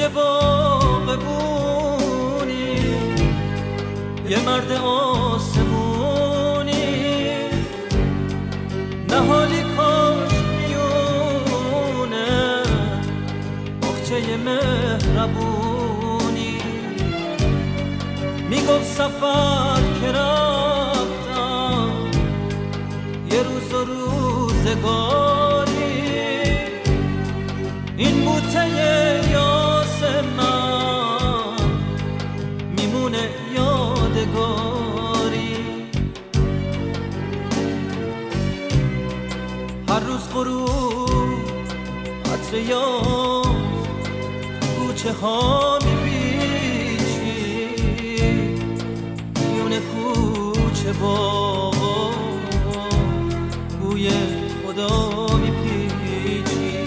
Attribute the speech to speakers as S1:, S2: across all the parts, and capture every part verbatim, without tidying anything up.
S1: توی باغبونی، یه مرد آسمونی، نهالی کاش میونه بخچه مهربونی. میگفت سفر که رفتم یه روز و روزگاری، این بوته یاس من میمونه یادگاری. هر روز غروب عطر یاس کوچه ها میپیچی، میونه کوچه باغا بوی خدا میپیچی.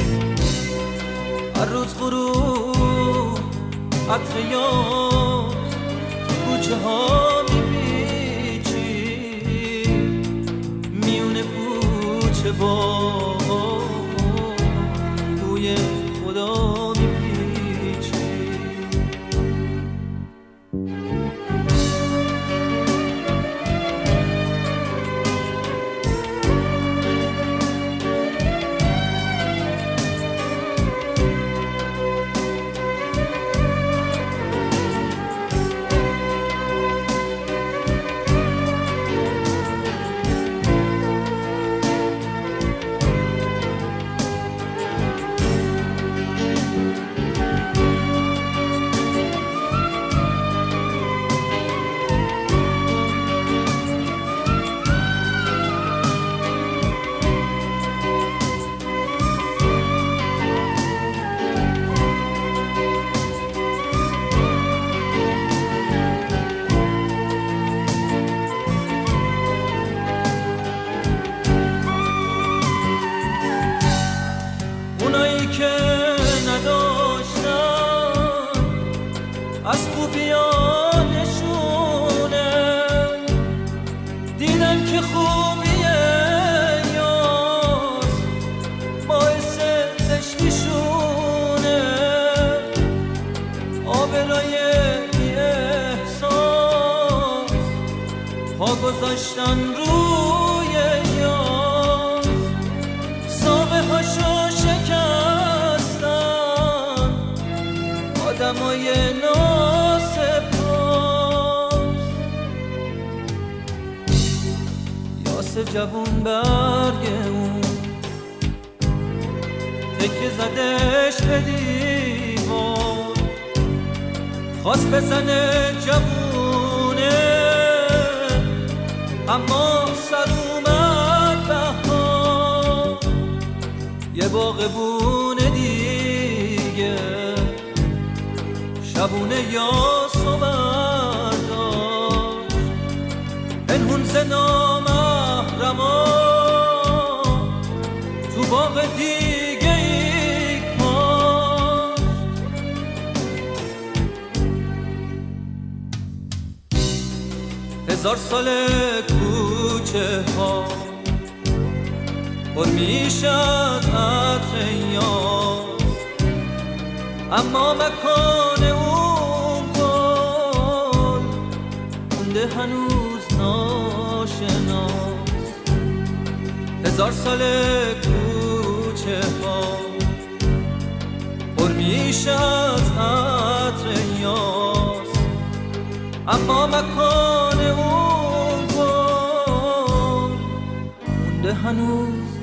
S1: هر روز غروب عطر یاس کوچه ها میپیچی، میونه کوچه باغا بوی خدا میپیچی. اونایی که نداشتن از خوبیانشونه، دیدن که خوبیه یاس باعث زشتیشونه. آبرای بی احساس پا گذاشتن روی یاس، ساقه هاشو شکستن آدمای ناسپاس. یاس جوون برگ اون تکه زدش به دیوار، خواست بزنه جوونه اما سر اومد بهار. یه باغبونه دیگه شبونه یاسو برداشت، پنهون ز نامحرما تو باغ دیگه ای کاشت. هزار سال کوچه ها پر میشه از عطر یاس، اما مکان اون گل مونده هنوز ناشناس. هزار سال کوچه ها پر میشه از عطر یاس، اما مکان اون گل مونده هنوز